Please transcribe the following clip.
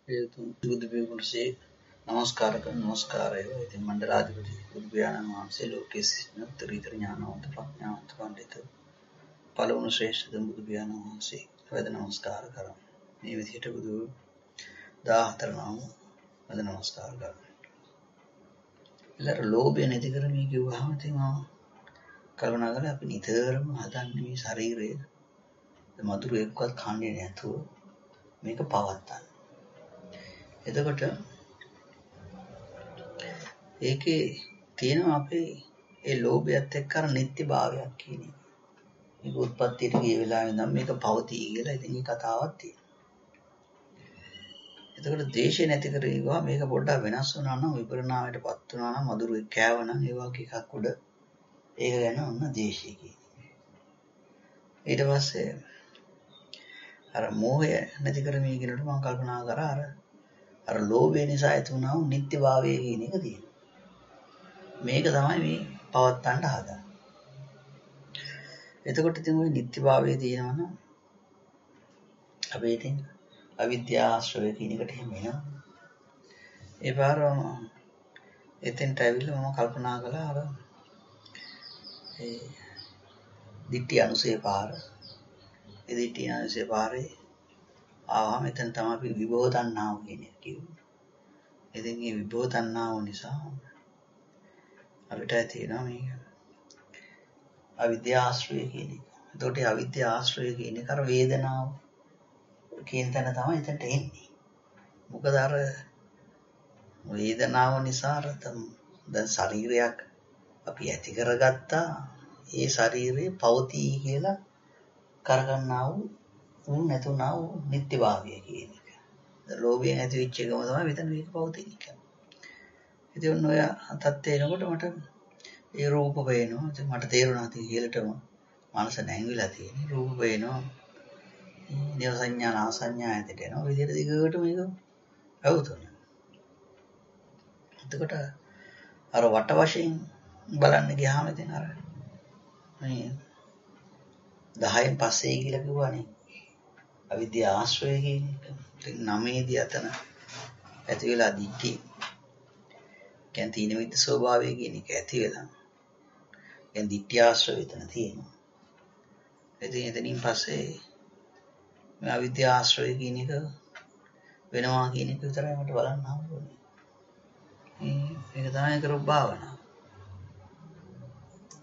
බුදු පියාණන්සේ නමස්කාර කරන නමස්කාරය. ඉතින් මණ්ඩලාධිපති බුදු පියාණන් වහන්සේ ලෝකයේ සිටින උත්තරීතර ඥානවන්ත ප්‍රඥාවන්ත පඬිත පළවුණු ශ්‍රේෂ්ඨ බුදු පියාණන් වහන්සේ වැඳ නමස්කාර කරමු. මේ විදිහට බුදු 14 නම වැඳ නමස්කාර කරමු. ඊළඟ ලෝභය නැති කරමි කිව්වහම ඉතින් කල්පනා කරලා අපි නිතරම හදන්නේ මේ ශරීරය මధుර එක්කවත් කන්නේ නැතුව මේක පවත්තන්න. එතකොට ඒකේ තියෙනවා අපේ ඒ ලෝභයත් එක්ක අර නිත්‍යභාවයක් කියන එක. මේක උත්පත්තියට ගිය වෙලාවෙ ඉඳන් මේක පවතී කියලා ඉතින් මේ කතාවක් තියෙනවා. එතකොට දේශය නැති කරේවා මේක පොඩ්ඩක් වෙනස් වුණා නම් විපරිණාමයටපත් වුණා නම් මధుරෙක් කෑවනම් ඒ වගේ එකක් උඩ ඒක ගැන ඔන්න දේශය කියන්නේ. ඊට පස්සේ අර මෝහය නැති කරමි කියනකොට මම කල්පනා කරා අර ලෝභය නිසා ඇති වුණා වූ නිත්‍යභාවය කියන එක තියෙනවා. මේක තමයි මේ පවත්තන්න හදන්නේ. එතකොට ඉතින් ওই නිත්‍යභාවයේ තියෙනවනම් අපි ඉතින් අවිද්‍යාව ආශ්‍රය කියන එකට එහෙම එනවා. ඒ පාර එතෙන්ට ඇවිල්ලා මම කල්පනා කළා අර ඒ ditthi අනුසය පාර. ඒ ditthi අනුසය පාරේ ආවම එතන තමයි අපි විභව තණ්හාව කියන එක කිව්වේ. ඉතින් මේ විභව තණ්හාව නිසා අපිට තියෙනවා මේක අවිද්‍යා ආශ්‍රය කියන එක. එතකොට අවිද්‍යා ආශ්‍රය කියන එක අර වේදනාව කියන තැන තමයි එතනට එන්නේ. මොකද අර වේදනාව නිසා අර දැන් ශරීරයක් අපි ඇති කරගත්තා. ඒ ශරීරේ පවතී කියලා කරගන්නා වූ නැතුණා වූ නිත්‍යභාවය කියන එක. ලෝභයෙන් ඇති වෙච්ච එකම තමයි මෙතන මේක පවතින එක. ඉතින් ඔන්න ඔය තත්ත්වය එනකොට මට ඒ රූප පේනවා. ඉතින් මට තේරුණා ඉතින් ඉහළටම මනස නැංගිලා තියෙන රූප පේනවා. නේව සංඥා නා සංඥා ඇතට එනවා. විදිහට දිගට මේක අවුතුනේ. එතකොට අර වට වශයෙන් බලන්න ගියාම ඉතින් අර මේ 10න් පස්සේ කියලා කිව්වනේ. අවිද්‍යා ආශ්‍රය කියන එක. ඉතින් 9 දී අතන ඇති වෙලා දිට්ඨි කියන්නේ තීන මිද්ද ස්වභාවය කියන එක ඇති වෙලා. දැන් ditthi ආශ්‍රය එතන තියෙනවා. ඉතින් එතනින් පස්සේ මේ අවිද්‍යා ආශ්‍රය කියන එක වෙනවා කියන එක විතරයි මට බලන්න හම්බුනේ. මේක තමයි කරපු භාවනාව.